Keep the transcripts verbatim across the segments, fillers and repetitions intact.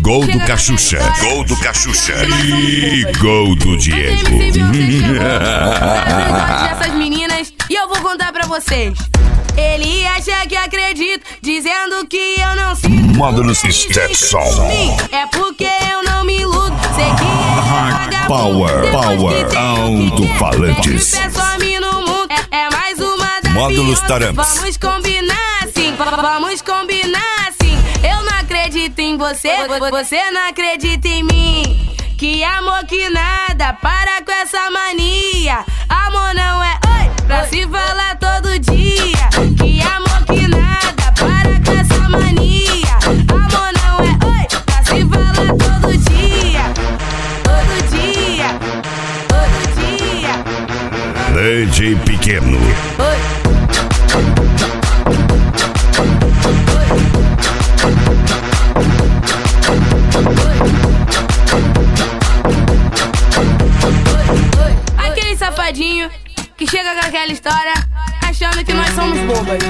Gol do Cachucha, gol do Cachucha e gol do Diego. Essas meninas e eu vou contar pra vocês. Ele acha que acredito, dizendo que eu não sinto. Módulos Stetson. É porque eu não me iludo. Sei que é Power, Power, alto-falantes. É, é mais uma da Módulos pior. Taramps. Vamos combinar assim, vamos combinar assim. Eu não acredito em você, você não acredita em mim. Que amor que nada, para com essa mania. Amor não é oi, pra se falar todo dia. Que amor que nada, para com essa mania. Amor não é oi, pra se falar todo dia. Todo dia, todo dia. Leite pequeno. Oi. Aquele safadinho que chega com aquela história achando que nós somos bobas.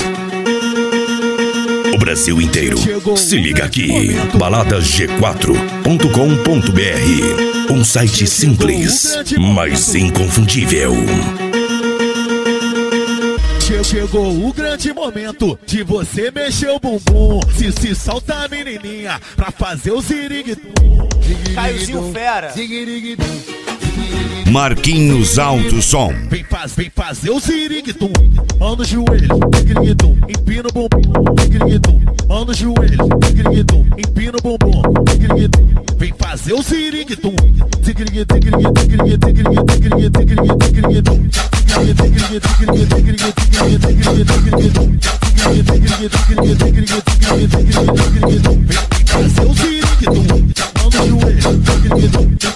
O Brasil inteiro se liga aqui. baladas g quatro ponto com ponto b r. Um site simples, mas inconfundível. Chegou o grande momento de você mexer o bumbum. Se se solta a menininha pra fazer o ziriguidum. Caiozinho fera. Marquinhos Alto Som. Vem, faz, vem fazer o ziriguidum. Mão no joelho, ziriguidum. Empina o bumbum, ziriguidum. Mão no joelho, ziriguidum. Empina o bumbum, ziriguidum. Vem fazer o ziriguidum. Ziriguidum, ziriguidum, ziriguidum, ziriguidum, ziriguidum, ziriguidum. Fazer o ziriguidum, mão no joelho,